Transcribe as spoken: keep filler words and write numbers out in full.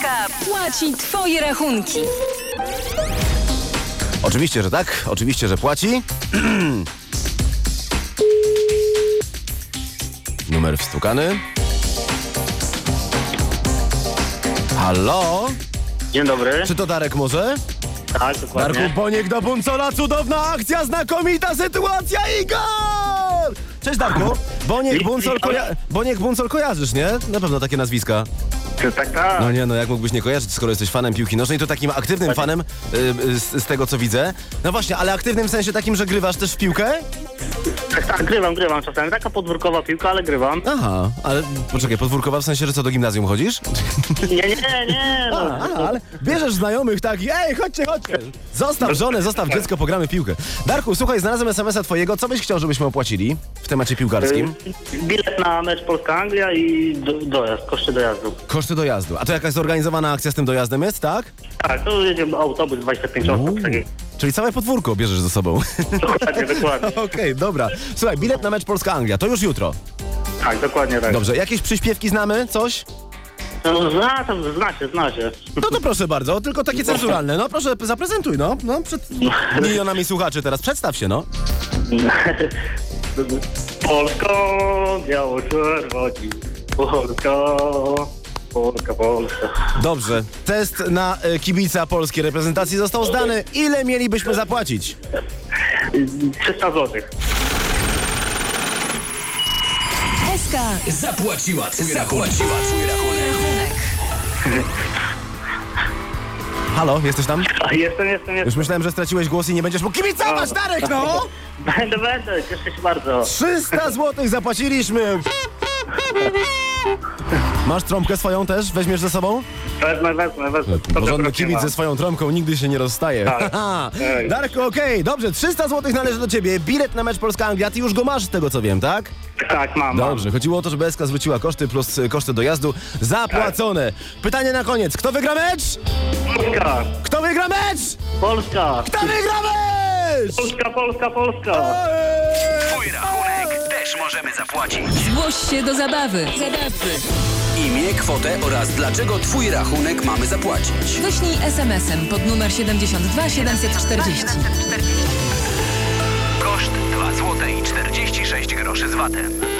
płaci twoje rachunki. Oczywiście, że tak. Oczywiście, że płaci. Numer wstukany. Halo? Dzień dobry. Czy to Darek może? Tak, dokładnie. Darku, Boniek do Buncola, cudowna akcja, znakomita sytuacja i gol! Cześć Darku. Boniek, Buncol, koja- Boniek, Buncol kojarzysz, nie? Na pewno takie nazwiska. Tak, tak. No nie, no jak mógłbyś nie kojarzyć, skoro jesteś fanem piłki nożnej, to takim aktywnym fanem y, y, z, z tego co widzę. No właśnie, ale aktywnym w sensie takim, że grywasz też w piłkę? Tak, tak, grywam, grywam czasami. Taka podwórkowa piłka, ale grywam. Aha, ale poczekaj, podwórkowa w sensie, że co, do gimnazjum chodzisz? Nie, nie, nie, nie. No. A, a, ale bierzesz znajomych takich, ej, chodźcie, chodźcie. Zostaw żonę, zostaw dziecko, pogramy w piłkę. Darku, słuchaj, znalazłem es em es a twojego, co byś chciał, żebyśmy opłacili w temacie piłkarskim? Y, Bilet na mecz Polska-Anglia i do, dojazd, koszty dojazdu. Koszty dojazdu. A to jakaś zorganizowana akcja z tym dojazdem jest, tak? Tak, to jedziemy autobus dwadzieścia pięć osób. Taki. Czyli całe podwórko bierzesz ze sobą. Dokładnie, dokładnie. Okej, dobra. Słuchaj, bilet na mecz Polska-Anglia, to już jutro. Tak, dokładnie tak. Dobrze, jakieś przyśpiewki znamy? Coś? No, zna, to zna się, zna się. No to proszę bardzo, tylko takie cenzuralne. No proszę, zaprezentuj, no. No, przed milionami słuchaczy teraz. Przedstaw się, no. Polsko, biało-czerwoni. Polska, Polska, Polska. Dobrze, test na e, kibica polskiej reprezentacji został zdany. Ile mielibyśmy zapłacić? trzysta złotych. S K. Zapłaciła twój rachunek. Zapłaciła twój rachunek. Halo, jesteś tam? A jestem, jestem, Już jestem. myślałem, że straciłeś głos i nie będziesz mógł kibicować, Darek, no! Będę, będę, cieszę się bardzo. trzysta złotych zapłaciliśmy! Masz trąbkę swoją też? Weźmiesz ze sobą? Wezmę, wezmę, wezmę. Porządny kibic ze swoją trąbką nigdy się nie rozstaje. Tak. Haha. Ej. Darku, okej, dobrze, trzysta złotych należy do ciebie. Bilet na mecz Polska-Anglia, ty już go masz z tego co wiem, tak? Tak, mam. Dobrze, chodziło o to, żeby S K zwróciła koszty plus y, koszty dojazdu zapłacone. Pytanie na koniec, kto wygra mecz? Polska, Kto wygra mecz? Polska, Kto wygra mecz? Polska, Polska, Polska. Ej! Twój rachunek też możemy zapłacić. Zgłoś się do zabawy. Zabawy. Imię, kwotę oraz dlaczego twój rachunek mamy zapłacić. Wyślij es em esem pod numer siedemdziesiąt dwa siedemset czterdzieści. Koszt dwa złote i czterdzieści sześć groszy z vatem.